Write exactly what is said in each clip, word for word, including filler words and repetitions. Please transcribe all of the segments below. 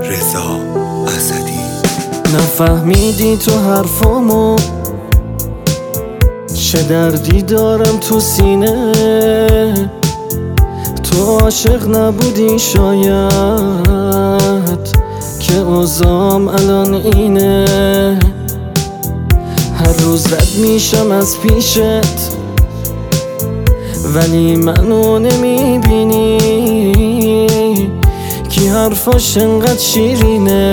رضا اسدی. نفهمیدی تو حرفامو، چه دردی دارم تو سینه. تو عاشق نبودی شاید که اوضاعم الان اینه. هر روز رد میشم از پیشت ولی منو نمیبینی. کی حرفاش انقدر شیرینه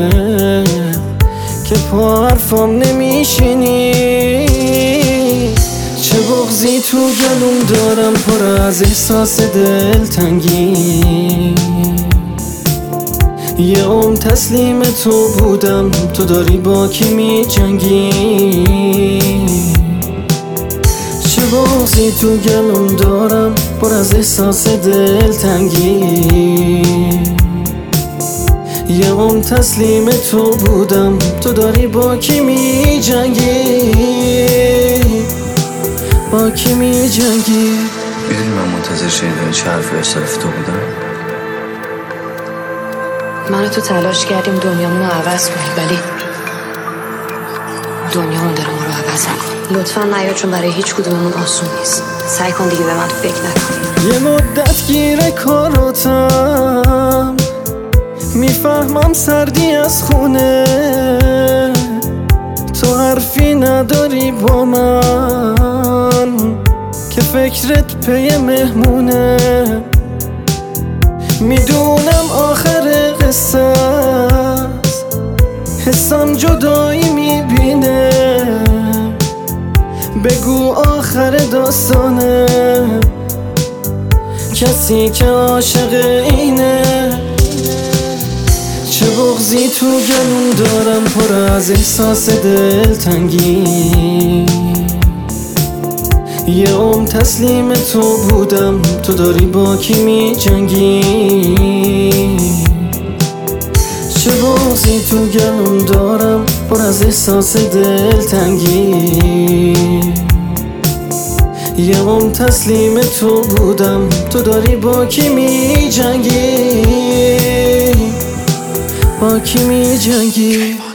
که پا حرفام نمیشینی. چه بغضی تو گلوم دارم پر از احساس دلتنگی. یه عمر تسلیم تو بودم، تو داری با کی می جنگی. چه بغضی تو گلوم دارم پر از احساس دلتنگی. یه عمر تسلیم تو بودم، تو داری با کی می جنگی. با کی می جنگی. میدونی من منتظر شنیدن چه حرفی اصرف تو بودم؟ من و تو تلاش کردیم دنیامونو عوض کنیم ولی دنیامون داره ما رو عوض میکنه. لطفا نیا، چون برای هیچ کدوممون آسون نیست. سعی کن دیگه به من فکر نکنی. یه مدت گیره کاراتم، میفهمم سردی از خونه. تو حرفی نداری با من که فکرت پی مهمونه. میدونم آخر قصه است، حسم جدایی میبینه. بگو آخر داستانه کسی که عاشق اینه. چه بغضی تو گلوم دارم پر از احساس دلتنگی. یه عمر تسلیم تو بودم، تو داری با کی می جنگی. چه بغضی تو گلوم دارم پر از احساس دلتنگی. یه عمر تسلیم تو بودم، تو داری با کی می جنگی. با کی می جنگی.